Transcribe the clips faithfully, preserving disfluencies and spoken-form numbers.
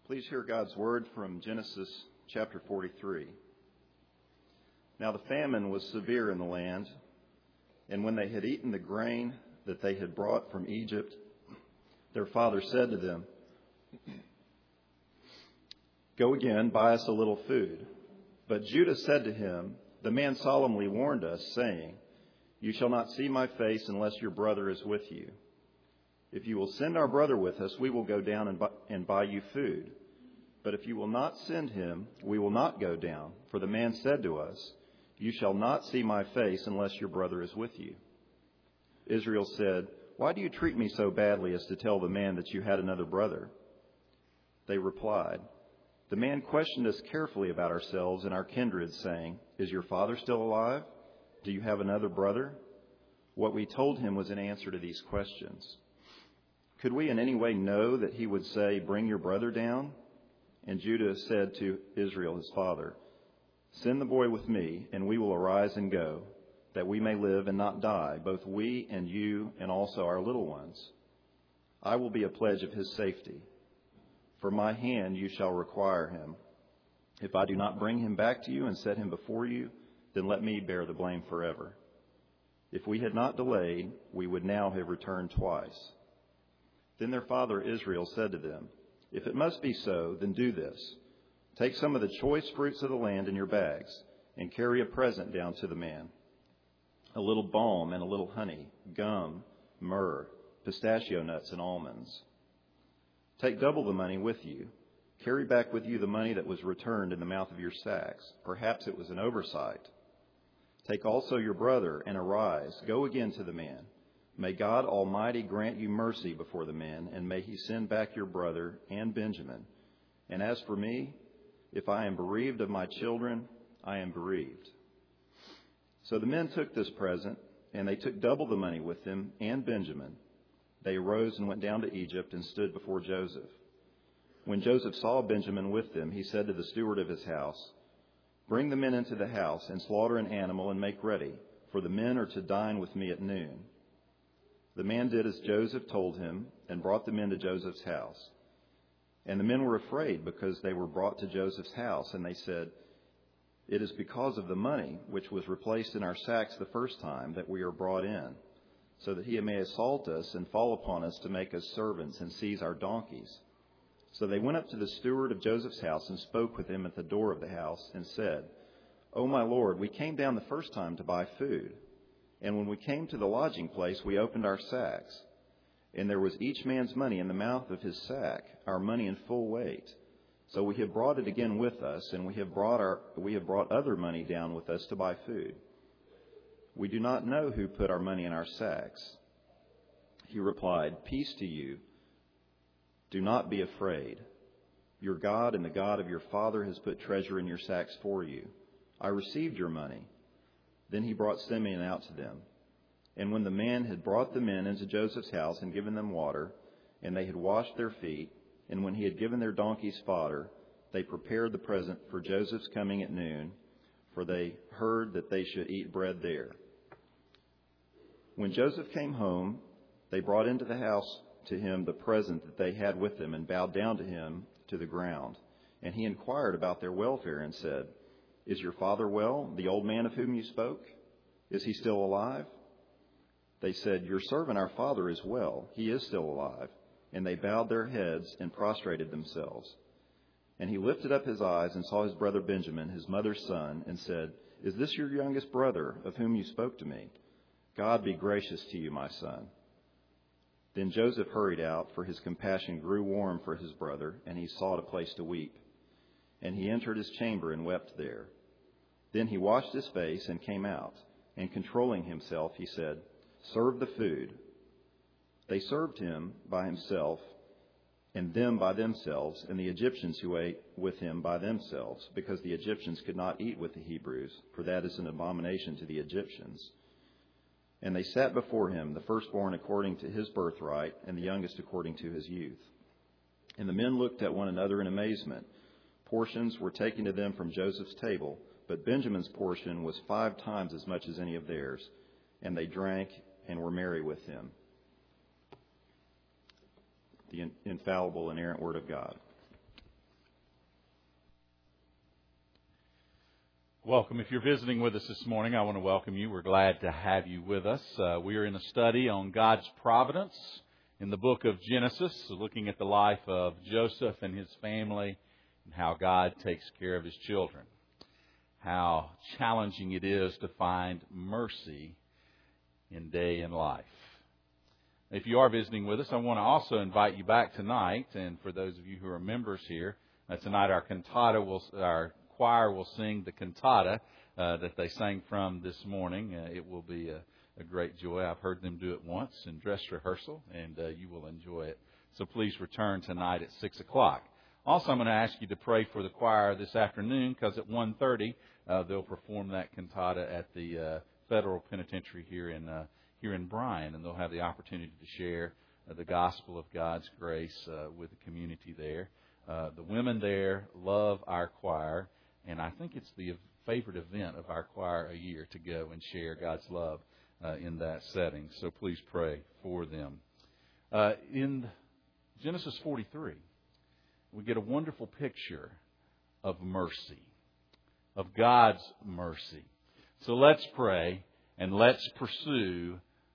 Please hear God's word from Genesis chapter forty-three. Now the famine was severe in the land, and when they had eaten the grain that they had brought from Egypt, their father said to them, "Go again, buy us a little food." But Judah said to him, "The man solemnly warned us, saying, 'You shall not see my face unless your brother is with you.' If you will send our brother with us, we will go down and buy, and buy you food. But if you will not send him, we will not go down. For the man said to us, 'You shall not see my face unless your brother is with you.' Israel said, 'Why do you treat me so badly as to tell the man that you had another brother?' They replied, 'The man questioned us carefully about ourselves and our kindred, saying, "Is your father still alive? Do you have another brother?" What we told him was in answer to these questions. Could we in any way know that he would say, "Bring your brother down"?' And Judah said to Israel his father, 'Send the boy with me, and we will arise and go, that we may live and not die, both we and you and also our little ones. I will be a pledge of his safety. For my hand you shall require him. If I do not bring him back to you and set him before you, then let me bear the blame forever.' If we had not delayed, we would now have returned twice." Then their father Israel said to them, "If it must be so, then do this. Take some of the choice fruits of the land in your bags, and carry a present down to the man. A little balm and a little honey, gum, myrrh, pistachio nuts, and almonds. Take double the money with you. Carry back with you the money that was returned in the mouth of your sacks. Perhaps it was an oversight. Take also your brother, and arise, go again to the man. May God Almighty grant you mercy before the man, and may he send back your brother and Benjamin. And as for me, if I am bereaved of my children, I am bereaved." So the men took this present, and they took double the money with them and Benjamin. They arose and went down to Egypt and stood before Joseph. When Joseph saw Benjamin with them, he said to the steward of his house, "Bring the men into the house and slaughter an animal and make ready, for the men are to dine with me at noon." The man did as Joseph told him and brought the men to Joseph's house. And the men were afraid because they were brought to Joseph's house, and they said, "It is because of the money which was replaced in our sacks the first time that we are brought in, so that he may assault us and fall upon us to make us servants and seize our donkeys." So they went up to the steward of Joseph's house and spoke with him at the door of the house and said, "O my lord, we came down the first time to buy food. And when we came to the lodging place, we opened our sacks, and there was each man's money in the mouth of his sack, our money in full weight. So we have brought it again with us, and we have brought our we have brought other money down with us to buy food. We do not know who put our money in our sacks." He replied, "Peace to you. Do not be afraid. Your God and the God of your father has put treasure in your sacks for you. I received your money." Then he brought Simeon out to them. And when the man had brought the men into Joseph's house and given them water, and they had washed their feet, and when he had given their donkeys fodder, they prepared the present for Joseph's coming at noon, for they heard that they should eat bread there. When Joseph came home, they brought into the house to him the present that they had with them, and bowed down to him to the ground. And he inquired about their welfare and said, "Is your father well, the old man of whom you spoke? Is he still alive?" They said, "Your servant, our father, is well. He is still alive." And they bowed their heads and prostrated themselves. And he lifted up his eyes and saw his brother Benjamin, his mother's son, and said, "Is this your youngest brother of whom you spoke to me? God be gracious to you, my son." Then Joseph hurried out, for his compassion grew warm for his brother, and he sought a place to weep. And he entered his chamber and wept there. Then he washed his face and came out, and controlling himself, he said, "Serve the food." They served him by himself, and them by themselves, and the Egyptians who ate with him by themselves, because the Egyptians could not eat with the Hebrews, for that is an abomination to the Egyptians. And they sat before him, the firstborn according to his birthright, and the youngest according to his youth. And the men looked at one another in amazement. Portions were taken to them from Joseph's table, but Benjamin's portion was five times as much as any of theirs, and they drank and were merry with him. The infallible, inerrant word of God. Welcome. If you're visiting with us this morning, I want to welcome you. We're glad to have you with us. Uh, we are in a study on God's providence in the book of Genesis, looking at the life of Joseph and his family and how God takes care of his children. How challenging it is to find mercy in day and life. If you are visiting with us, I want to also invite you back tonight, and for those of you who are members here, uh, tonight our cantata will, our choir will sing the cantata uh, that they sang from this morning. Uh, it will be a, a great joy. I've heard them do it once in dress rehearsal, and uh, you will enjoy it. So please return tonight at six o'clock. Also, I'm going to ask you to pray for the choir this afternoon, because at one thirty uh, they'll perform that cantata at the uh, Federal Penitentiary here in uh, here in Bryan, and they'll have the opportunity to share uh, the gospel of God's grace uh, with the community there. Uh, the women there love our choir. And I think it's the favorite event of our choir a year to go and share God's love uh, in that setting. So please pray for them. Uh, in Genesis forty-three, we get a wonderful picture of mercy, of God's mercy. So let's pray and let's pursue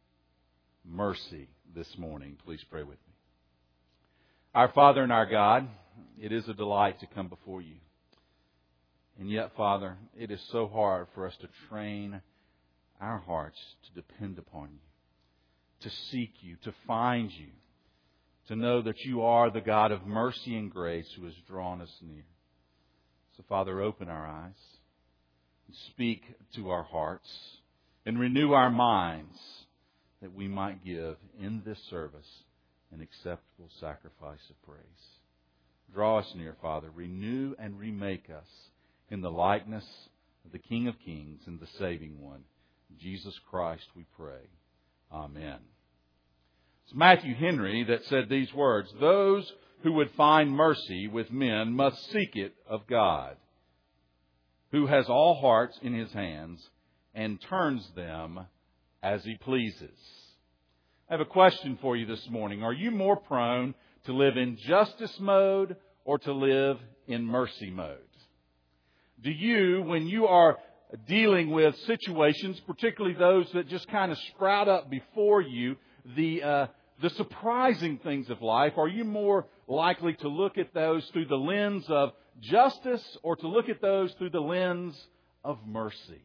mercy this morning. Please pray with me. Our Father and our God, it is a delight to come before you. And yet, Father, it is so hard for us to train our hearts to depend upon you, to seek you, to find you, to know that you are the God of mercy and grace who has drawn us near. So, Father, open our eyes, and speak to our hearts, and renew our minds that we might give in this service an acceptable sacrifice of praise. Draw us near, Father. Renew and remake us in the likeness of the King of Kings and the Saving One, Jesus Christ, we pray. Amen. It's Matthew Henry that said these words: "Those who would find mercy with men must seek it of God, who has all hearts in His hands and turns them as He pleases." I have a question for you this morning. Are you more prone to live in justice mode or to live in mercy mode? Do you, when you are dealing with situations, particularly those that just kind of sprout up before you, the uh, the surprising things of life, are you more likely to look at those through the lens of justice or to look at those through the lens of mercy?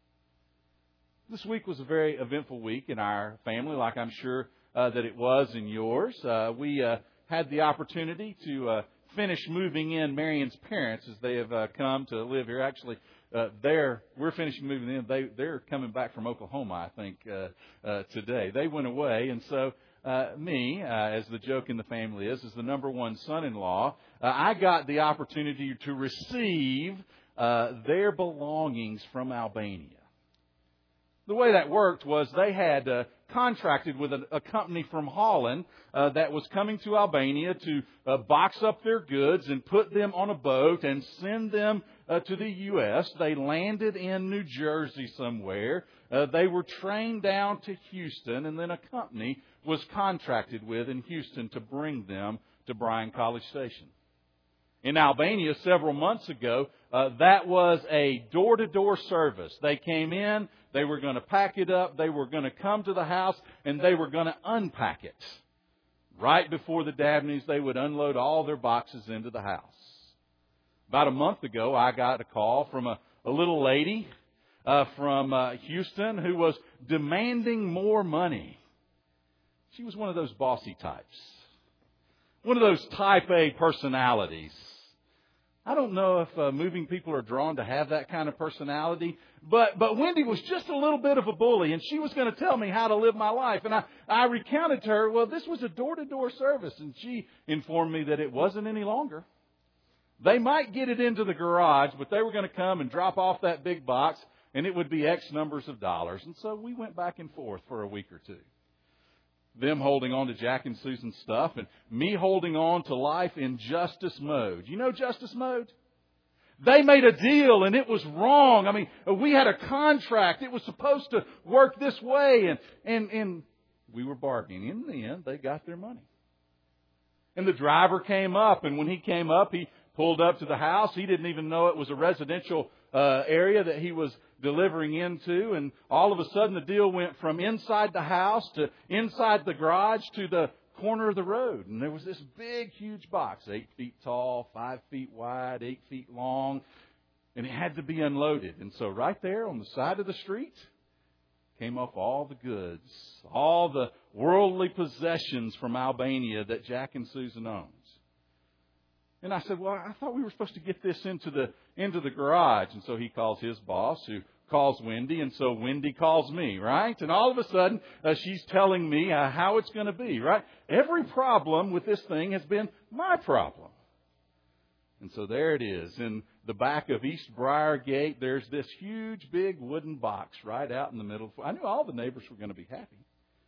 This week was a very eventful week in our family, like I'm sure uh, that it was in yours. Uh, we uh, had the opportunity to Uh, finish moving in Marion's parents as they have uh, come to live here. Actually, uh, they're we're finishing moving in. They they're coming back from Oklahoma, I think, uh, uh, today. They went away, and so uh, me, uh, as the joke in the family is, as the number one son-in-law, uh, I got the opportunity to receive uh, their belongings from Albania. The way that worked was they had uh, contracted with a, a company from Holland uh, that was coming to Albania to uh, box up their goods and put them on a boat and send them uh, to the U S They landed in New Jersey somewhere. Uh, they were trained down to Houston, and then a company was contracted with in Houston to bring them to Bryan College Station. In Albania several months ago, uh, that was a door-to-door service. They came in, they were going to pack it up, they were going to come to the house, and they were going to unpack it. Right before the Dabneys, they would unload all their boxes into the house. About a month ago, I got a call from a, a little lady uh, from uh, Houston who was demanding more money. She was one of those bossy types. One of those type A personalities. I don't know if uh, moving people are drawn to have that kind of personality, but but Wendy was just a little bit of a bully, and she was going to tell me how to live my life. And I, I recounted to her, well, this was a door-to-door service, and she informed me that it wasn't any longer. They might get it into the garage, but they were going to come and drop off that big box, and it would be X numbers of dollars. And so we went back and forth for a week or two. Them holding on to Jack and Susan's stuff, and me holding on to life in justice mode. You know justice mode? They made a deal and it was wrong. I mean, we had a contract. It was supposed to work this way, and and, and we were bargaining. In the end, they got their money. And the driver came up, and when he came up, he pulled up to the house. He didn't even know it was a residential uh, uh, area that he was delivering into. And all of a sudden the deal went from inside the house to inside the garage to the corner of the road. And there was this big, huge box, eight feet tall, five feet wide, eight feet long. And it had to be unloaded. And so right there on the side of the street came off all the goods, all the worldly possessions from Albania that Jack and Susan owns. And I said, well, I thought we were supposed to get this into the into the garage. And so he calls his boss, who calls Wendy. And so Wendy calls me, right? And all of a sudden, uh, she's telling me uh, how it's going to be, right? Every problem with this thing has been my problem. And so there it is. In the back of East Briar Gate, there's this huge, big wooden box right out in the middle. I knew all the neighbors were going to be happy.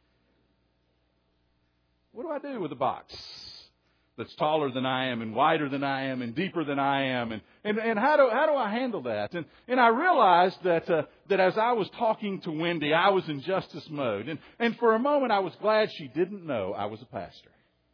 What do I do with a box that's taller than I am and wider than I am and deeper than I am? And, and, and how do how do I handle that? And, and I realized that uh, that as I was talking to Wendy, I was in justice mode. And, and for a moment, I was glad she didn't know I was a pastor.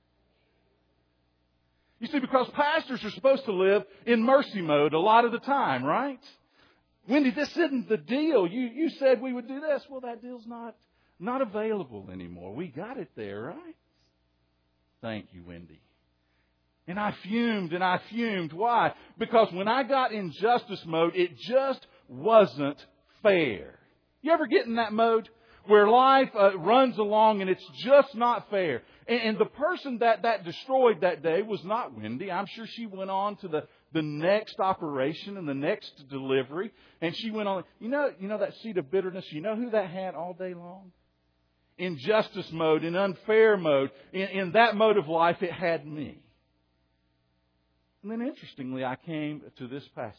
You see, because pastors are supposed to live in mercy mode a lot of the time, right? Wendy, this isn't the deal. You you said we would do this. Well, that deal's not, not available anymore. We got it there, right? Thank you, Wendy. And I fumed and I fumed. Why? Because when I got in justice mode, it just wasn't fair. You ever get in that mode where life uh, runs along and it's just not fair? And, and the person that, that destroyed that day was not Wendy. I'm sure she went on to the, the next operation and the next delivery. And she went on, you know, you know that seed of bitterness, you know who that had all day long? In justice mode, in unfair mode, in, in that mode of life, it had me. And then interestingly, I came to this passage.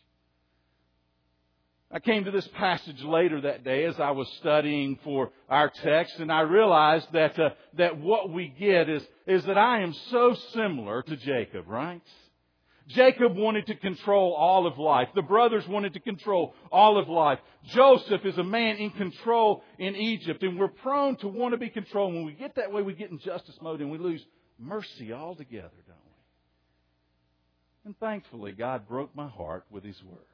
I came to this passage later that day as I was studying for our text, and I realized that uh, that what we get is, is that I am so similar to Jacob, right? Jacob wanted to control all of life. The brothers wanted to control all of life. Joseph is a man in control in Egypt, and we're prone to want to be controlled. When we get that way, we get in justice mode and we lose mercy altogether, don't we? And thankfully, God broke my heart with His Word.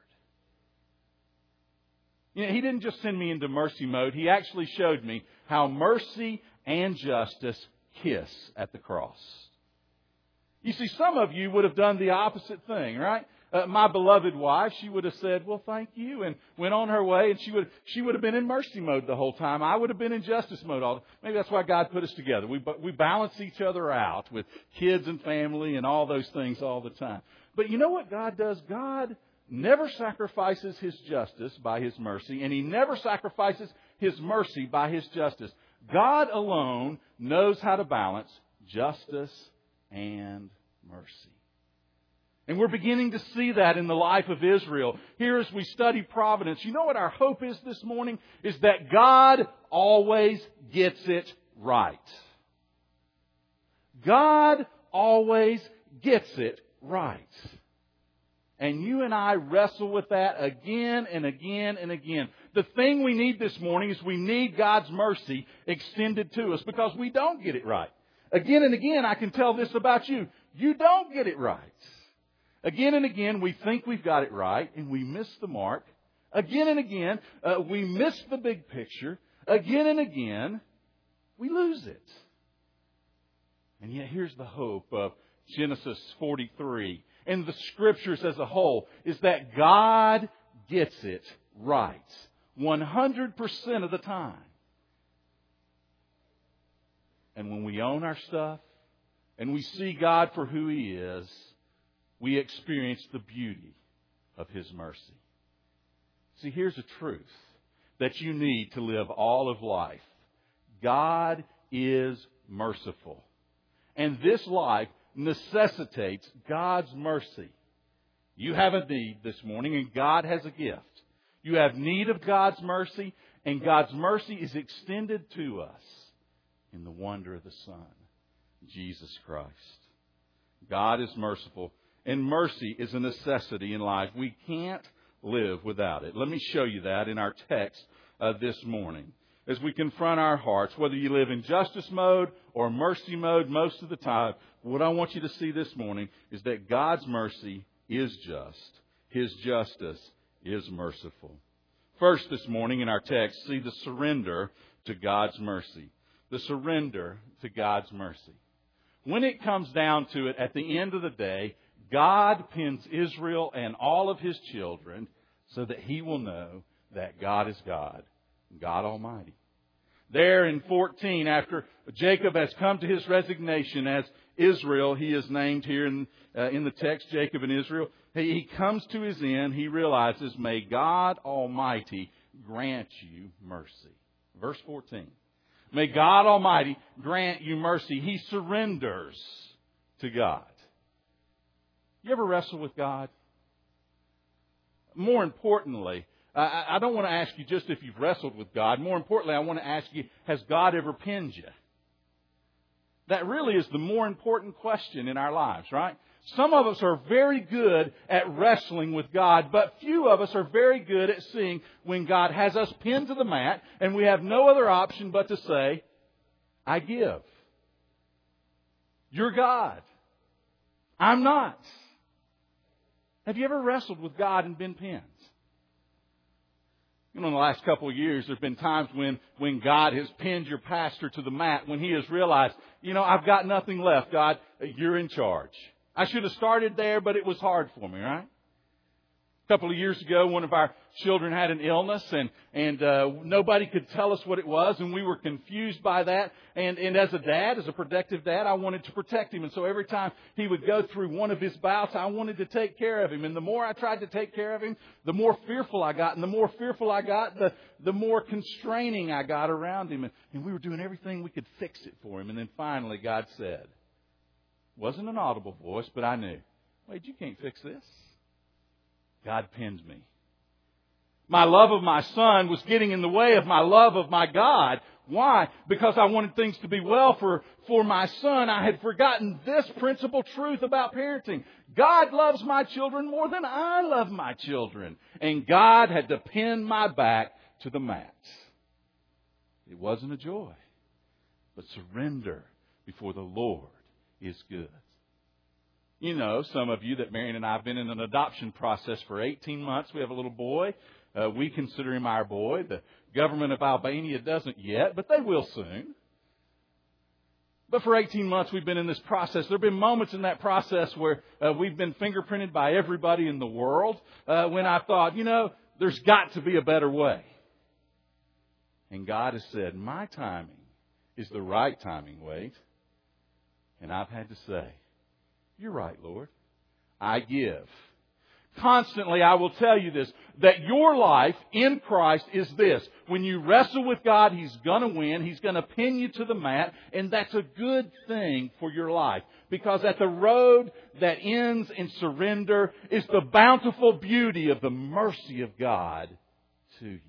You know, He didn't just send me into mercy mode. He actually showed me how mercy and justice kiss at the cross. You see, some of you would have done the opposite thing, right? Uh, my beloved wife, she would have said, well, thank you, and went on her way, and she would she would have been in mercy mode the whole time. I would have been in justice mode all the time. Maybe that's why God put us together. We, we balance each other out with kids and family and all those things all the time. But you know what God does? God never sacrifices His justice by His mercy, and He never sacrifices His mercy by His justice. God alone knows how to balance justice and mercy. And we're beginning to see that in the life of Israel. Here as we study providence, you know what our hope is this morning? Is that God always gets it right. God always gets it right. And you and I wrestle with that again and again and again. The thing we need this morning is we need God's mercy extended to us because we don't get it right. Again and again, I can tell this about you. You don't get it right. Again and again, we think we've got it right, and we miss the mark. Again and again, uh, we miss the big picture. Again and again, we lose it. And yet here's the hope of Genesis forty-three and the Scriptures as a whole, is that God gets it right one hundred percent of the time. And when we own our stuff and we see God for who He is, we experience the beauty of His mercy. See, here's a truth that you need to live all of life. God is merciful. And this life necessitates God's mercy. You have a need this morning, and God has a gift. You have need of God's mercy, and God's mercy is extended to us in the wonder of the Son, Jesus Christ. God is merciful, and mercy is a necessity in life. We can't live without it. Let me show you that in our text uh, this morning. As we confront our hearts, whether you live in justice mode or mercy mode most of the time, what I want you to see this morning is that God's mercy is just. His justice is merciful. First this morning in our text, see the surrender to God's mercy. The surrender to God's mercy. When it comes down to it, at the end of the day, God pins Israel and all of His children so that He will know that God is God, God Almighty. There in fourteen, after Jacob has come to his resignation as Israel, he is named here in, uh, in the text, Jacob and Israel. He, he comes to his end. He realizes, may God Almighty grant you mercy. Verse fourteen. May God Almighty grant you mercy. He surrenders to God. You ever wrestle with God? More importantly, I, I don't want to ask you just if you've wrestled with God. More importantly, I want to ask you, has God ever pinned you? That really is the more important question in our lives, right? Some of us are very good at wrestling with God, but few of us are very good at seeing when God has us pinned to the mat and we have no other option but to say, I give. You're God. I'm not. Have you ever wrestled with God and been pinned? You know, in the last couple of years, there have been times when, when God has pinned your pastor to the mat, when he has realized, you know, I've got nothing left. God, you're in charge. I should have started there, but it was hard for me, right? A couple of years ago, one of our children had an illness, and and uh, nobody could tell us what it was, and we were confused by that. And, and as a dad, as a protective dad, I wanted to protect him. And so every time he would go through one of his bouts, I wanted to take care of him. And the more I tried to take care of him, the more fearful I got. And the more fearful I got, the, the more constraining I got around him. And, and we were doing everything we could fix it for him. And then finally God said, wasn't an audible voice, but I knew, wait, you can't fix this. God pins me. My love of my son was getting in the way of my love of my God. Why? Because I wanted things to be well for, for my son. I had forgotten this principal truth about parenting. God loves my children more than I love my children. And God had to pin my back to the mat. It wasn't a joy. But surrender before the Lord is good. You know, some of you that Marion and I have been in an adoption process for eighteen months. We have a little boy. Uh, we consider him our boy. The government of Albania doesn't yet, but they will soon. But for eighteen months we've been in this process. There have been moments in that process where uh, we've been fingerprinted by everybody in the world uh, when I thought, you know, there's got to be a better way. And God has said, my timing is the right timing, wait. And I've had to say, you're right, Lord. I give. Constantly, I will tell you this, that your life in Christ is this. When you wrestle with God, He's going to win. He's going to pin you to the mat. And that's a good thing for your life. Because at the road that ends in surrender is the bountiful beauty of the mercy of God to you.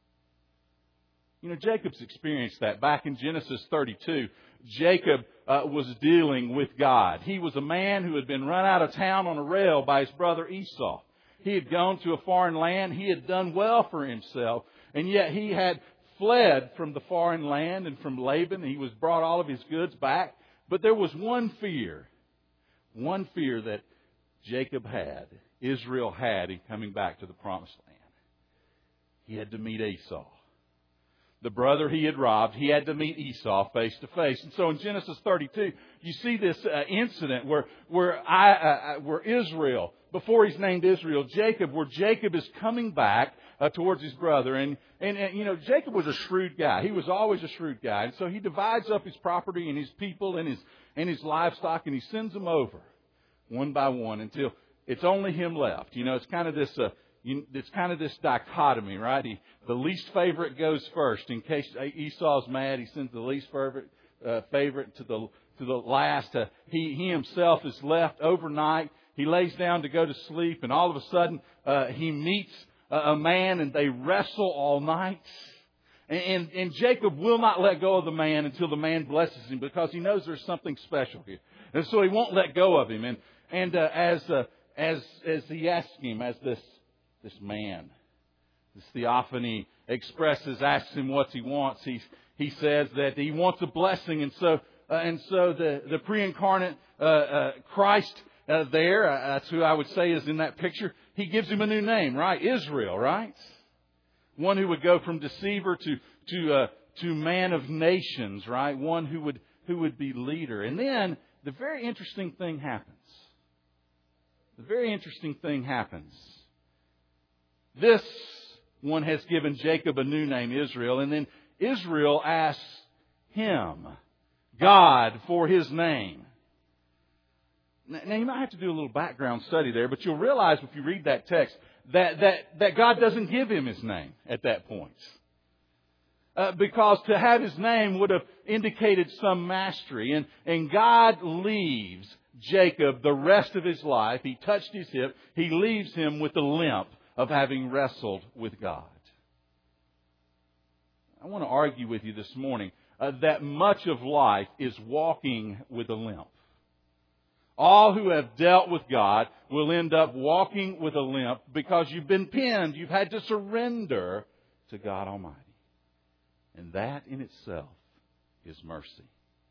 You know, Jacob's experienced that. Back in Genesis thirty-two, Jacob uh, was dealing with God. He was a man who had been run out of town on a rail by his brother Esau. He had gone to a foreign land. He had done well for himself. And yet he had fled from the foreign land and from Laban. He was brought all of his goods back. But there was one fear, one fear that Jacob had, Israel had in coming back to the promised land. He had to meet Esau. The brother he had robbed, he had to meet Esau face to face. And so in Genesis thirty-two, you see this uh, incident where where I uh, where Israel, before he's named Israel, Jacob, where Jacob is coming back uh, towards his brother. And, and, and, you know, Jacob was a shrewd guy. He was always a shrewd guy. And so he divides up his property and his people and his, and his livestock, and he sends them over one by one until it's only him left. You know, it's kind of this... Uh, You, it's kind of this dichotomy, right? He, the least favorite goes first. In case Esau's mad, he sends the least favorite, uh, favorite to the to the last. Uh, he, he himself is left overnight. He lays down to go to sleep, and all of a sudden uh, he meets a, a man, and they wrestle all night. And, and, and Jacob will not let go of the man until the man blesses him, because he knows there's something special here, and so he won't let go of him. And and uh, as uh, as as he asks him, as this. This man, this theophany expresses, asks him what he wants. He he says that he wants a blessing, and so uh, and so the the pre-incarnate uh, uh, Christ uh, there, uh, that's who I would say is in that picture. He gives him a new name, right? Israel, right? One who would go from deceiver to to uh, to man of nations, right? One who would who would be leader. And then the very interesting thing happens. The very interesting thing happens. This one has given Jacob a new name, Israel, and then Israel asks him, God, for his name. Now, you might have to do a little background study there, but you'll realize if you read that text that, that, that God doesn't give him his name at that point. Uh, because to have his name would have indicated some mastery. And, and God leaves Jacob the rest of his life. He touched his hip. He leaves him with the limp of having wrestled with God. I want to argue with you this morning uh, that much of life is walking with a limp. All who have dealt with God will end up walking with a limp because you've been pinned. You've had to surrender to God Almighty. And that in itself is mercy.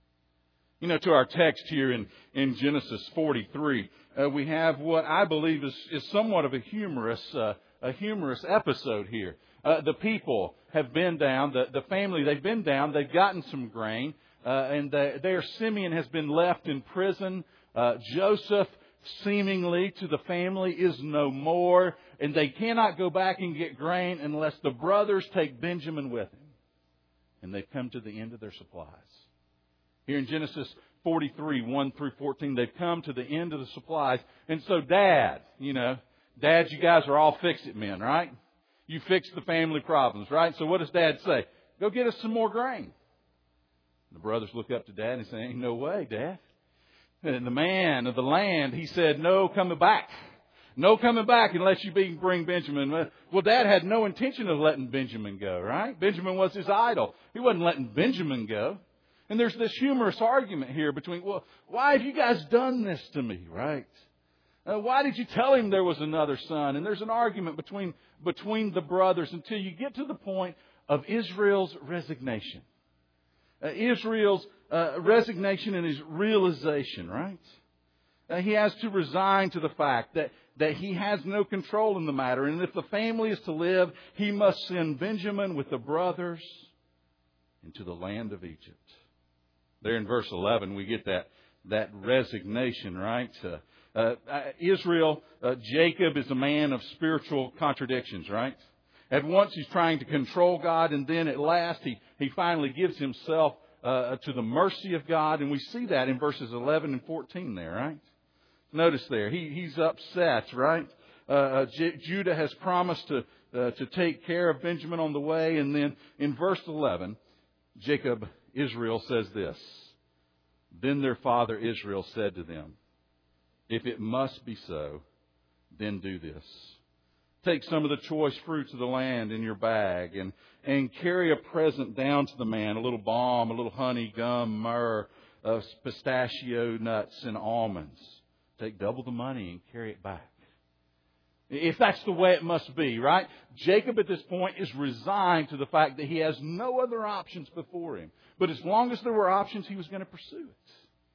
You know, to our text here in, in Genesis forty-three, uh, we have what I believe is, is somewhat of a humorous uh, a humorous episode here. Uh, the people have been down, the, the family, they've been down, they've gotten some grain, uh, and the, their Simeon has been left in prison. Uh, Joseph, seemingly to the family, is no more, and they cannot go back and get grain unless the brothers take Benjamin with him. And they've come to the end of their supplies. Here in Genesis forty-three, one through fourteen, they've come to the end of the supplies. And so Dad, you know, dads, you guys are all fix-it men, right? You fix the family problems, right? So what does Dad say? Go get us some more grain. The brothers look up to Dad and say, ain't no way, Dad. And the man of the land, he said, no coming back. No coming back unless you bring Benjamin. Well, Dad had no intention of letting Benjamin go, right? Benjamin was his idol. He wasn't letting Benjamin go. And there's this humorous argument here between, well, why have you guys done this to me, right? Uh, why did you tell him there was another son? And there's an argument between, between the brothers until you get to the point of Israel's resignation. Uh, Israel's uh, resignation and his realization, right? Uh, he has to resign to the fact that, that he has no control in the matter. And if the family is to live, he must send Benjamin with the brothers into the land of Egypt. There in verse eleven, we get that, that resignation, right? Uh, uh, Israel, uh, Jacob is a man of spiritual contradictions, right? At once he's trying to control God, and then at last he, he finally gives himself uh, to the mercy of God. And we see that in verses eleven and fourteen there, right? Notice there, he, he's upset, right? Uh, J- Judah has promised to, uh, to take care of Benjamin on the way. And then in verse eleven, Jacob, Israel says this, then their father Israel said to them, if it must be so, then do this. Take some of the choice fruits of the land in your bag and, and carry a present down to the man, a little balm, a little honey, gum, myrrh, uh, pistachio nuts, and almonds. Take double the money and carry it back. If that's the way it must be, right? Jacob at this point is resigned to the fact that he has no other options before him. But as long as there were options, he was going to pursue it.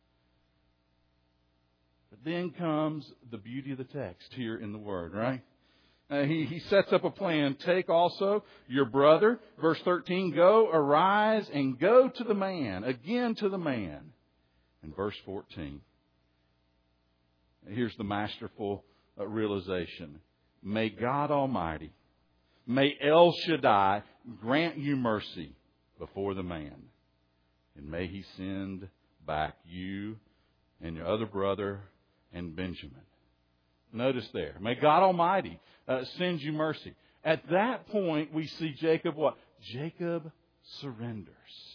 But then comes the beauty of the text here in the Word, right? Uh, he, he sets up a plan. Take also your brother, verse thirteen, go, arise, and go to the man, again to the man. And verse fourteen, here's the masterful uh, realization. May God Almighty, may El Shaddai grant you mercy before the man. And may He send back you and your other brother and Benjamin. Notice there. May God Almighty uh, send you mercy. At that point, we see Jacob what? Jacob surrenders.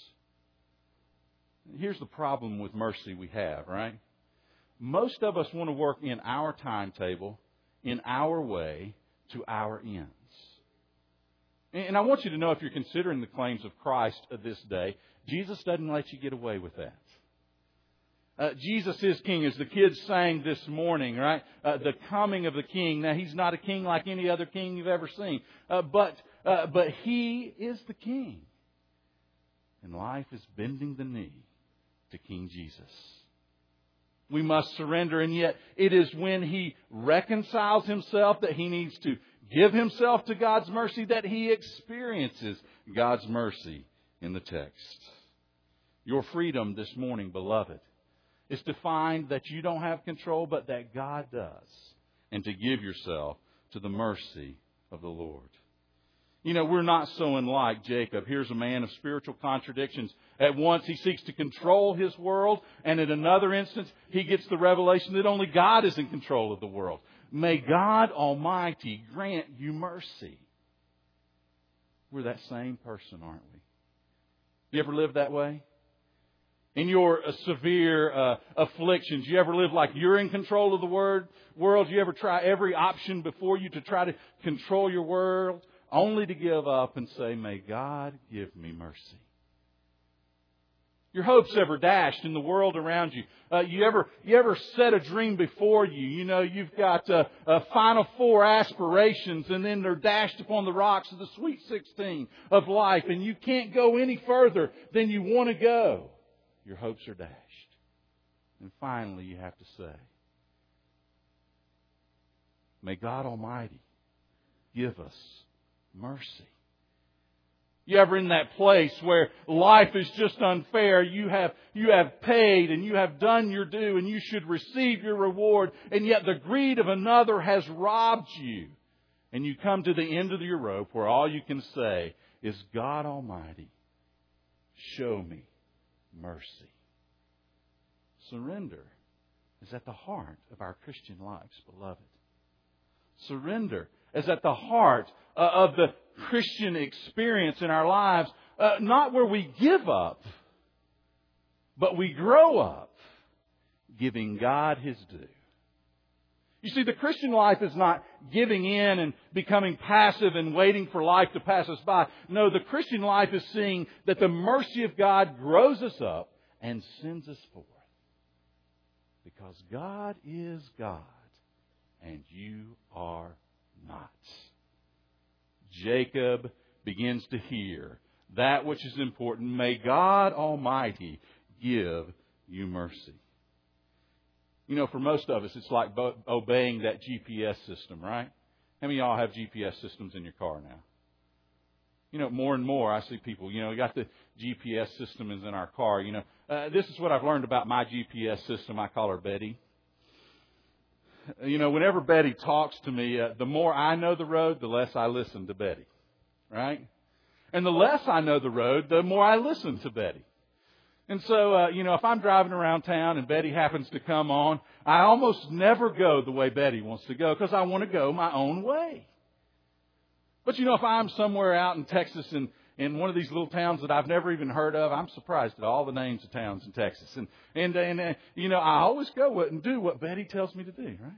Here's the problem with mercy we have, right? Most of us want to work in our timetable, in our way, to our ends. And I want you to know, if you're considering the claims of Christ of this day, Jesus doesn't let you get away with that. Uh, Jesus is King, as the kids sang this morning, right? Uh, the coming of the King. Now, He's not a king like any other king you've ever seen. Uh, but, uh, but He is the King. And life is bending the knee to King Jesus. we must surrender. And yet it is when he reconciles himself that he needs to give himself to God's mercy that he experiences God's mercy in the text. Your freedom this morning, beloved, is to find that you don't have control, but that God does, and to give yourself to the mercy of the Lord. You know, we're not so unlike Jacob. Here's a man of spiritual contradictions. At once he seeks to control his world, and in another instance he gets the revelation that only God is in control of the world. May God Almighty grant you mercy. We're that same person, aren't we? You ever live that way? In your uh, severe uh, afflictions, you ever live like you're in control of the word, world? You ever try every option before you to try to control your world, only to give up and say, may God give me mercy? Your hopes ever dashed in the world around you? Uh, you ever you ever set a dream before you? You know, you've got uh, uh, Final Four aspirations, and then they're dashed upon the rocks of the Sweet Sixteen of life, and you can't go any further than you want to go. Your hopes are dashed. And finally, you have to say, may God Almighty give us mercy. You ever in that place where life is just unfair? You have, you have paid and you have done your due and you should receive your reward, and yet the greed of another has robbed you. And you come to the end of your rope where all you can say is, God Almighty, show me mercy. Surrender is at the heart of our Christian lives, beloved. Surrender is at the heart uh, of the Christian experience in our lives, uh, not where we give up, but we grow up giving God His due. You see, the Christian life is not giving in and becoming passive and waiting for life to pass us by. No, the Christian life is seeing that the mercy of God grows us up and sends us forth. Because God is God and you are not. Jacob begins to hear that which is important. May God Almighty give you mercy. You know, for most of us, it's like bo- obeying that G P S system, right? How many of y'all have G P S systems in your car now? You know, more and more I see people, you know, we got the G P S system is in our car. You know, uh, this is what I've learned about my G P S system. I call her Betty. You know, whenever Betty talks to me, uh, the more I know the road, the less I listen to Betty, right? And the less I know the road, the more I listen to Betty. And so, uh, you know, if I'm driving around town and Betty happens to come on, I almost never go the way Betty wants to go because I want to go my own way. But, you know, if I'm somewhere out in Texas and in one of these little towns that I've never even heard of, I'm surprised at all the names of towns in Texas. And, and, and uh, you know, I always go and do what Betty tells me to do, right?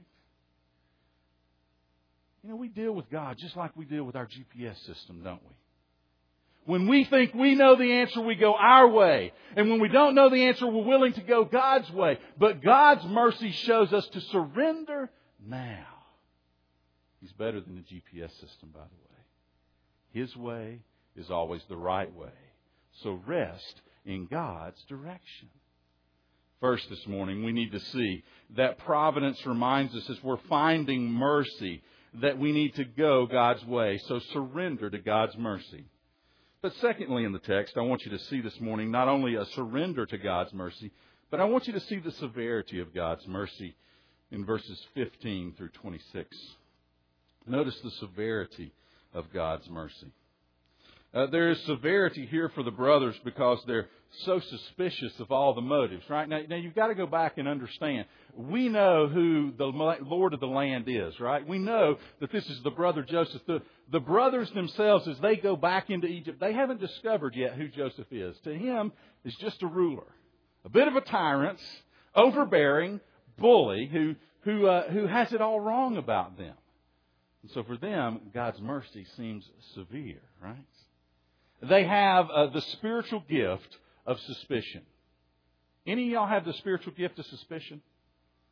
You know, we deal with God just like we deal with our G P S system, don't we? When we think we know the answer, we go our way. And when we don't know the answer, we're willing to go God's way. But God's mercy shows us to surrender now. He's better than the G P S system, by the way. His way is always the right way. So rest in God's direction. First this morning, we need to see that providence reminds us as we're finding mercy that we need to go God's way. So surrender to God's mercy. But secondly in the text, I want you to see this morning not only a surrender to God's mercy, but I want you to see the severity of God's mercy in verses fifteen through twenty-six. Notice the severity of God's mercy. Uh, there is severity here for the brothers because they're so suspicious of all the motives, right? Now, now you've got to go back and understand. We know who the Lord of the land is, right? We know that this is the brother Joseph. The, the brothers themselves, as they go back into Egypt, they haven't discovered yet who Joseph is. To him, he's just a ruler, a bit of a tyrant, overbearing, bully who who uh, who has it all wrong about them. And so for them, God's mercy seems severe, right? They have uh, the spiritual gift of suspicion. Any of y'all have the spiritual gift of suspicion?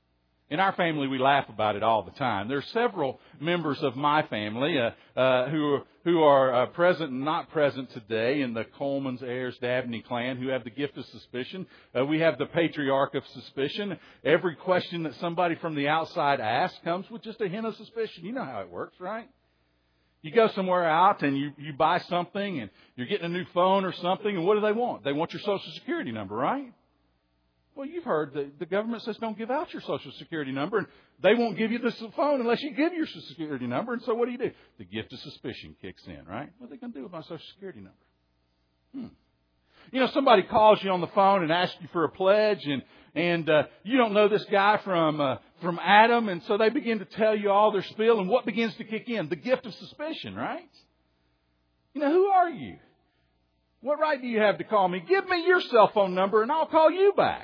In our family, we laugh about it all the time. There are several members of my family uh, uh, who are, who are uh, present and not present today in the Colemans, Ayers, Dabney clan who have the gift of suspicion. Uh, we have the patriarch of suspicion. Every question that somebody from the outside asks comes with just a hint of suspicion. You know how it works, right? You go somewhere out and you, you buy something and you're getting a new phone or something, and what do they want? They want your Social Security number, right? Well, you've heard that the government says don't give out your Social Security number, and they won't give you the phone unless you give your Social Security number. And so what do you do? The gift of suspicion kicks in, right? What are they going to do with my Social Security number? Hmm. You know, somebody calls you on the phone and asks you for a pledge, and and uh, you don't know this guy from uh, from Adam, and so they begin to tell you all their spiel, and what begins to kick in? The gift of suspicion, right? You know, who are you? What right do you have to call me? Give me your cell phone number, and I'll call you back.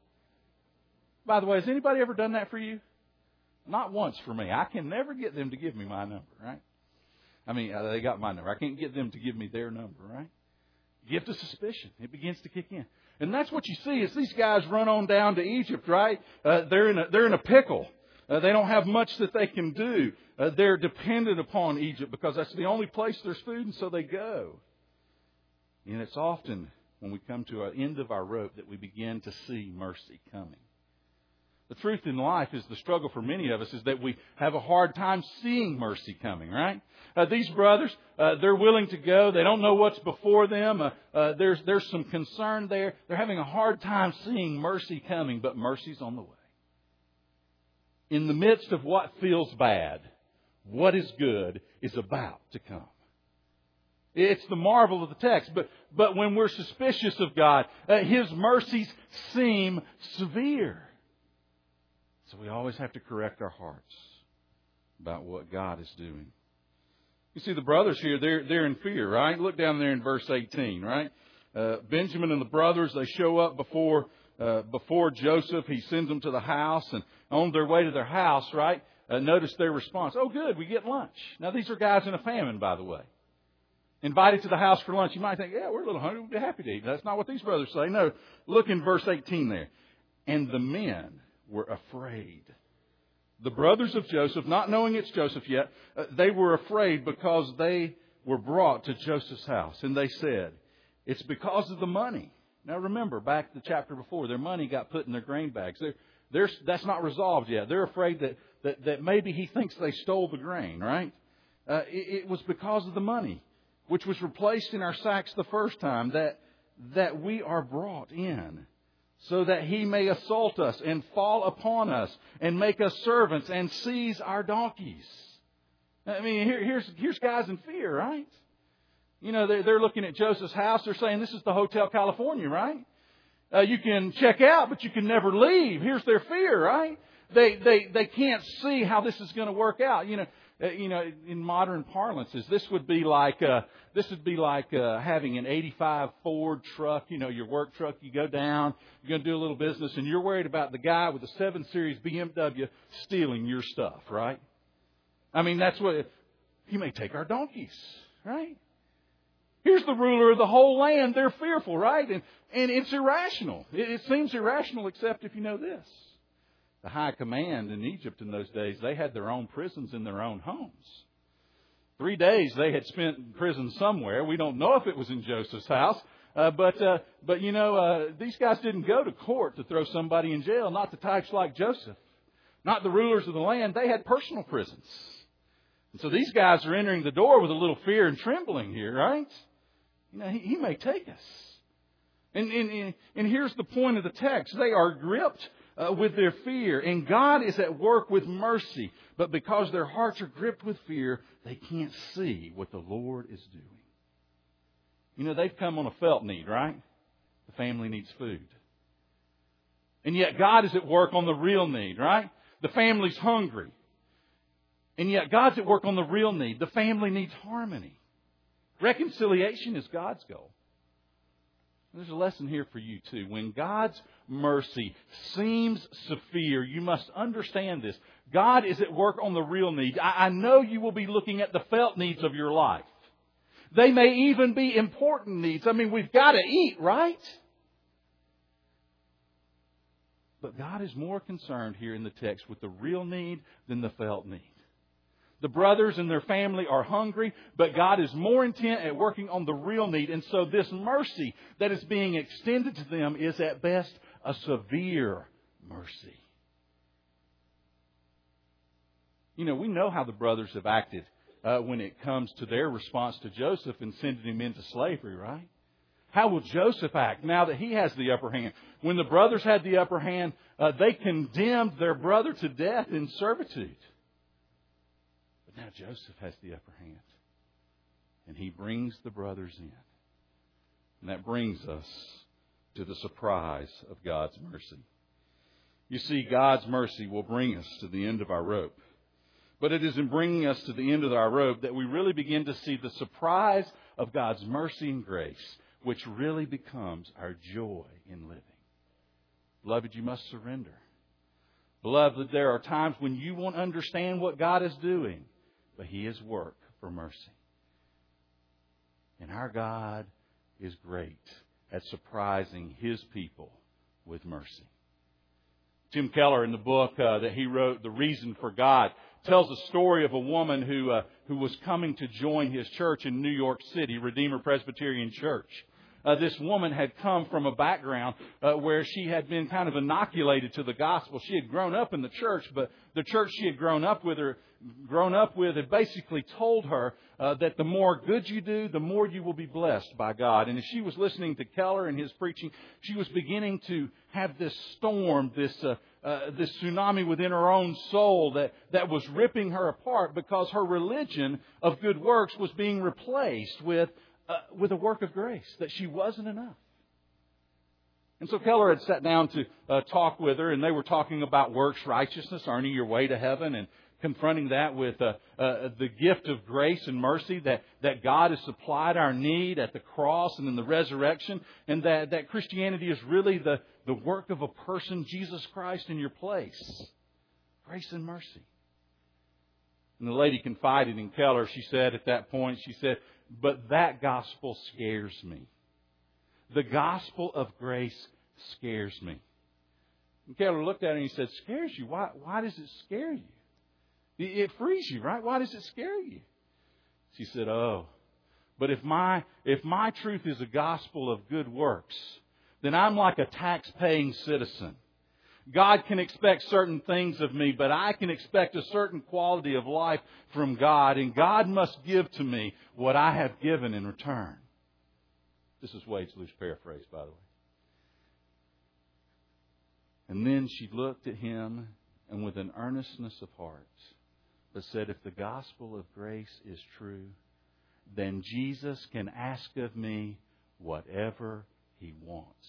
By the way, has anybody ever done that for you? Not once for me. I can never get them to give me my number, right? I mean, uh, they got my number. I can't get them to give me their number, right? Gift of suspicion. It begins to kick in. And that's what you see is these guys run on down to Egypt, right? Uh, they're in a, they're in a pickle. Uh, they don't have much that they can do. Uh, they're dependent upon Egypt because that's the only place there's food, and so they go. And it's often when we come to the end of our rope that we begin to see mercy coming. The truth in life is the struggle for many of us is that we have a hard time seeing mercy coming, right? Uh, these brothers, uh, they're willing to go. They don't know what's before them. Uh, uh, there's, there's some concern there. They're having a hard time seeing mercy coming, but mercy's on the way. In the midst of what feels bad, what is good is about to come. It's the marvel of the text. But, but when we're suspicious of God, uh, His mercies seem severe. So we always have to correct our hearts about what God is doing. You see, the brothers here, they're, they're in fear, right? Look down there in verse eighteen, right? Uh, Benjamin and the brothers, they show up before uh, before Joseph. He sends them to the house, and on their way to their house, right, uh, notice their response. Oh, good, we get lunch. Now, these are guys in a famine, by the way. Invited to the house for lunch. You might think, yeah, we're a little hungry, we'd be happy to eat. That's not what these brothers say. No, look in verse eighteen there. And the men were afraid. The brothers of Joseph, not knowing it's Joseph yet, uh, they were afraid because they were brought to Joseph's house. And they said, it's because of the money. Now remember, back to the chapter before, their money got put in their grain bags. They're, they're, that's not resolved yet. They're afraid that, that, that maybe he thinks they stole the grain, right? Uh, it, it was because of the money, which was replaced in our sacks the first time, that, that we are brought in, so that he may assault us and fall upon us and make us servants and seize our donkeys. I mean, here, here's, here's guys in fear, right? You know, they're, they're looking at Joseph's house. They're saying, this is the Hotel California, right? Uh, you can check out, but you can never leave. Here's their fear, right? They, they, they can't see how this is going to work out. You know, uh, you know, in modern parlances, this would be like, uh, this would be like, uh, having an eighty-five Ford truck, you know, your work truck. You go down, you're going to do a little business, and you're worried about the guy with a seven series B M W stealing your stuff, right? I mean, that's what, he may take our donkeys, right? Here's the ruler of the whole land. They're fearful, right? And, and it's irrational. It, it seems irrational except if you know this. The high command in Egypt in those days, they had their own prisons in their own homes. Three days they had spent in prison somewhere. We don't know if it was in Joseph's house. Uh, but, uh, but you know, uh, these guys didn't go to court to throw somebody in jail. Not the types like Joseph. Not the rulers of the land. They had personal prisons. And so these guys are entering the door with a little fear and trembling here, right? You know, he, he may take us. And, and, and here's the point of the text. They are gripped uh, with their fear. And God is at work with mercy. But because their hearts are gripped with fear, they can't see what the Lord is doing. You know, they've come on a felt need, right? The family needs food. And yet God is at work on the real need, right? The family's hungry. And yet God's at work on the real need. The family needs harmony. Reconciliation is God's goal. There's a lesson here for you too. When God's mercy seems severe, you must understand this. God is at work on the real need. I, I know you will be looking at the felt needs of your life. They may even be important needs. I mean, we've got to eat, right? But God is more concerned here in the text with the real need than the felt need. The brothers and their family are hungry, but God is more intent at working on the real need. And so this mercy that is being extended to them is at best a severe mercy. You know, we know how the brothers have acted uh, when it comes to their response to Joseph and sending him into slavery, right? How will Joseph act now that he has the upper hand? When the brothers had the upper hand, uh, they condemned their brother to death in servitude. But now Joseph has the upper hand. And he brings the brothers in. And that brings us to the surprise of God's mercy. You see, God's mercy will bring us to the end of our rope. But it is in bringing us to the end of our rope that we really begin to see the surprise of God's mercy and grace, which really becomes our joy in living. Beloved, you must surrender. Beloved, there are times when you won't understand what God is doing, but He is work for mercy. And our God is great at surprising His people with mercy. Tim Keller, in the book uh, that he wrote, The Reason for God, tells a story of a woman who uh, who was coming to join his church in New York City, Redeemer Presbyterian Church. Uh, this woman had come from a background uh, where she had been kind of inoculated to the gospel. She had grown up in the church, but the church she had grown up with her, grown up with had basically told her uh, that the more good you do, the more you will be blessed by God. And as she was listening to Keller and his preaching, she was beginning to have this storm, this uh, uh, this tsunami within her own soul that, that was ripping her apart because her religion of good works was being replaced with Uh, with a work of grace, that she wasn't enough. And so Keller had sat down to uh, talk with her, and they were talking about works righteousness, earning your way to heaven, and confronting that with uh, uh, the gift of grace and mercy that, that God has supplied our need at the cross and in the resurrection, and that, that Christianity is really the, the work of a person, Jesus Christ, in your place. Grace and mercy. And the lady confided in Keller. She said at that point, she said, "But that gospel scares me. The gospel of grace scares me." And Keller looked at her and he said, "Scares you? Why, why does it scare you? It frees you, right? Why does it scare you?" She said, "Oh, but if my, if my truth is a gospel of good works, then I'm like a tax-paying citizen. God can expect certain things of me, but I can expect a certain quality of life from God, and God must give to me what I have given in return." This is Wade's loose paraphrase, by the way. And then she looked at him, and with an earnestness of heart, but said, "If the gospel of grace is true, then Jesus can ask of me whatever He wants."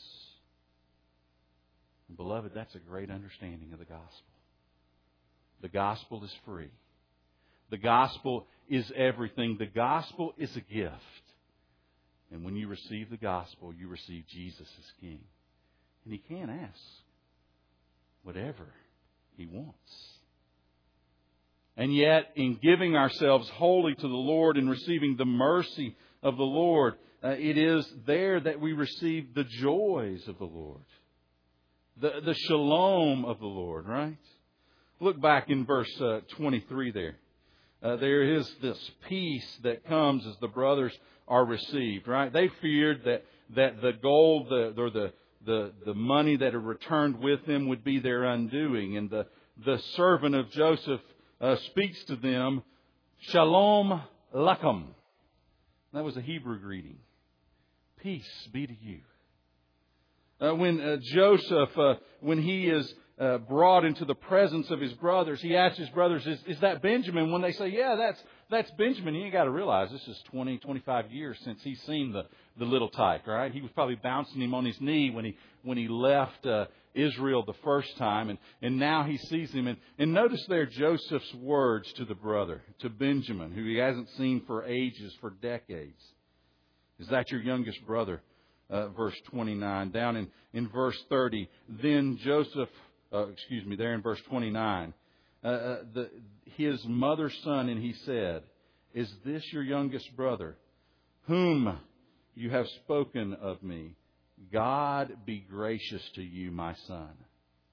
Beloved, that's a great understanding of the gospel. The gospel is free. The gospel is everything. The gospel is a gift. And when you receive the gospel, you receive Jesus as King. And He can ask whatever He wants. And yet, in giving ourselves wholly to the Lord and receiving the mercy of the Lord, uh, it is there that we receive the joys of the Lord. The, the shalom of the Lord, right? Look back in verse uh, twenty-three there. Uh, there is this peace that comes as the brothers are received, right? They feared that, that the gold the, or the, the, the money that had returned with them would be their undoing. And the, the servant of Joseph uh, speaks to them, "Shalom Lakum." That was a Hebrew greeting. Peace be to you. Uh, when uh, Joseph, uh, when he is uh, brought into the presence of his brothers, he asks his brothers, is, is that Benjamin? When they say, "Yeah, that's that's Benjamin," you got to realize this is twenty, twenty-five years since he's seen the, the little tyke, right? He was probably bouncing him on his knee when he when he left uh, Israel the first time, and, and now he sees him. And, and notice there Joseph's words to the brother, to Benjamin, who he hasn't seen for ages, for decades. "Is that your youngest brother?" Uh, verse twenty-nine. Down in, in verse thirty, then Joseph, uh, excuse me, there in verse twenty-nine, uh, uh, the, his mother's son, and he said, "Is this your youngest brother, whom you have spoken of me? God be gracious to you, my son."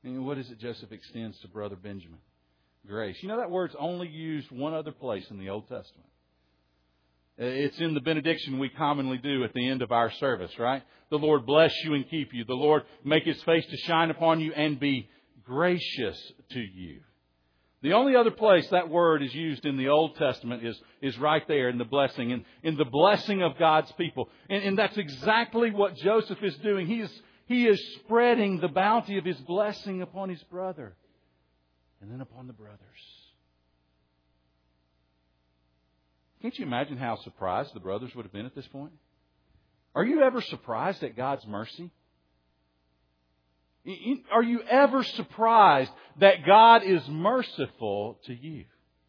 And what is it Joseph extends to brother Benjamin? Grace. You know that word's only used one other place in the Old Testament. It's in the benediction we commonly do at the end of our service, right? The Lord bless you and keep you. The Lord make His face to shine upon you and be gracious to you. The only other place that word is used in the Old Testament is, is right there in the blessing, in, in the blessing of God's people. And, and that's exactly what Joseph is doing. He is, he is spreading the bounty of his blessing upon his brother and then upon the brothers. Can't you imagine how surprised the brothers would have been at this point? Are you ever surprised at God's mercy? Are you ever surprised that God is merciful to you?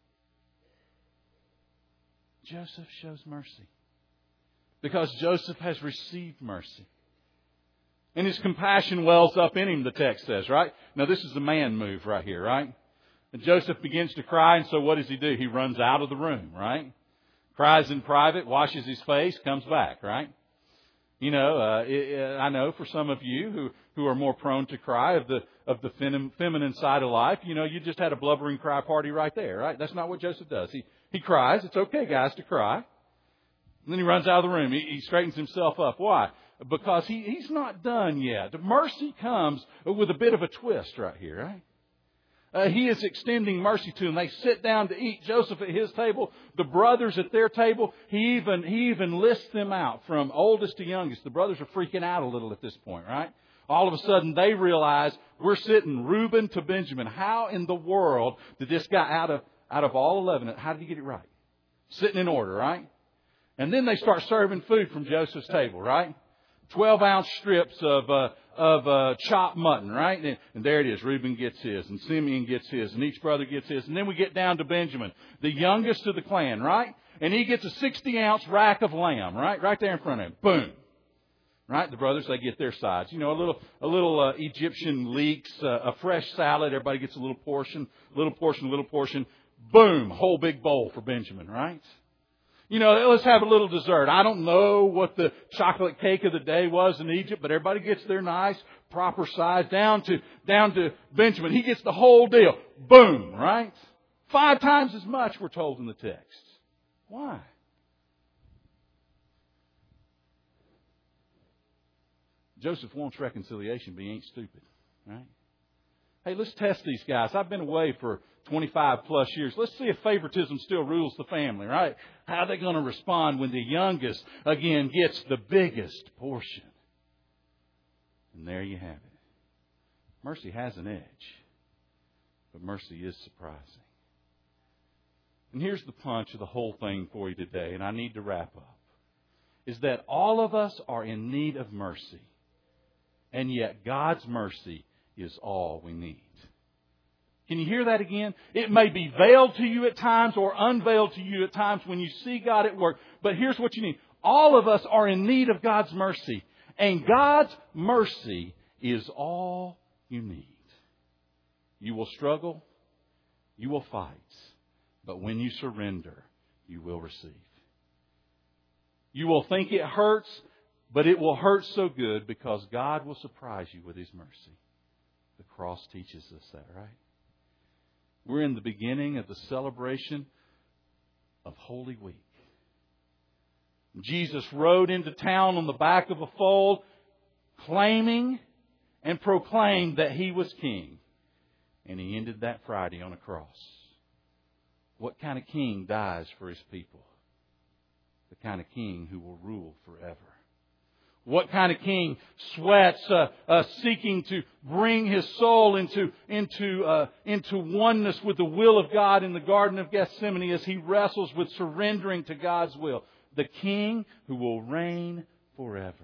Joseph shows mercy because Joseph has received mercy. And his compassion wells up in him, the text says, right? Now this is the man move right here, right? And Joseph begins to cry, and so what does he do? He runs out of the room, right? Cries in private, washes his face, comes back, right? You know, uh, it, I know for some of you who, who are more prone to cry of the of the fem, feminine side of life, you know, you just had a blubbering cry party right there, right? That's not what Joseph does. He he cries. It's okay, guys, to cry. And then he runs out of the room. He, he straightens himself up. Why? Because he, he's not done yet. The mercy comes with a bit of a twist right here, right? Uh, he is extending mercy to them. They sit down to eat. Joseph at his table, the brothers at their table. He even he even lists them out from oldest to youngest. The brothers are freaking out a little at this point, right? All of a sudden they realize we're sitting Reuben to Benjamin. How in the world did this guy out of out of all eleven? How did he get it right? Sitting in order, right? And then they start serving food from Joseph's table, right? Twelve ounce strips of uh, of uh, chopped mutton, right? And, and there it is. Reuben gets his, and Simeon gets his, and each brother gets his. And then we get down to Benjamin, the youngest of the clan, right? And he gets a sixty ounce rack of lamb, right? Right there in front of him. Boom. Right? The brothers, they get their sides. You know, a little a little uh, Egyptian leeks, uh, a fresh salad. Everybody gets a little portion, little portion, little portion. Boom. Whole big bowl for Benjamin, right? You know, let's have a little dessert. I don't know what the chocolate cake of the day was in Egypt, but everybody gets their nice, proper size down to, down to Benjamin. He gets the whole deal. Boom, right? Five times as much, we're told in the text. Why? Joseph wants reconciliation, but he ain't stupid, right? Hey, let's test these guys. I've been away for twenty-five plus years. Let's see if favoritism still rules the family, right? How are they going to respond when the youngest, again, gets the biggest portion? And there you have it. Mercy has an edge, but mercy is surprising. And here's the punch of the whole thing for you today, and I need to wrap up, is that all of us are in need of mercy, and yet God's mercy is all we need. Can you hear that again? It may be veiled to you at times or unveiled to you at times when you see God at work. But here's what you need. All of us are in need of God's mercy. And God's mercy is all you need. You will struggle. You will fight. But when you surrender, you will receive. You will think it hurts, but it will hurt so good because God will surprise you with His mercy. The cross teaches us that, right? We're in the beginning of the celebration of Holy Week. Jesus rode into town on the back of a foal, claiming and proclaimed that He was King. And He ended that Friday on a cross. What kind of king dies for his people? The kind of king who will rule forever. What kind of king sweats, uh, uh, seeking to bring his soul into into uh, into oneness with the will of God in the Garden of Gethsemane as he wrestles with surrendering to God's will? The King who will reign forever.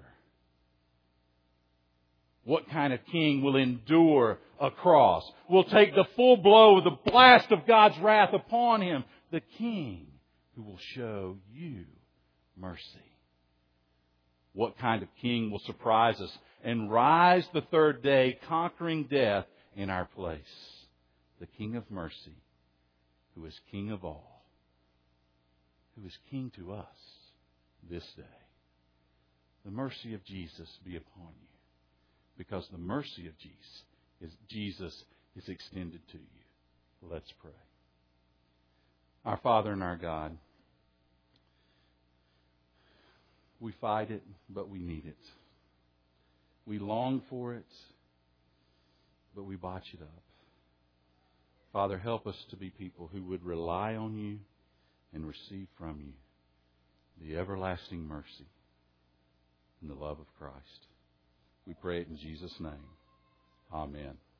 What kind of king will endure a cross? Will take the full blow, the blast of God's wrath upon him? The King who will show you mercy. What kind of king will surprise us and rise the third day, conquering death in our place? The King of mercy, who is King of all, who is King to us this day. The mercy of Jesus be upon you, because the mercy of Jesus is Jesus is extended to you. Let's pray. Our Father and our God, we fight it, but we need it. We long for it, but we botch it up. Father, help us to be people who would rely on you and receive from you the everlasting mercy and the love of Christ. We pray it in Jesus' name. Amen.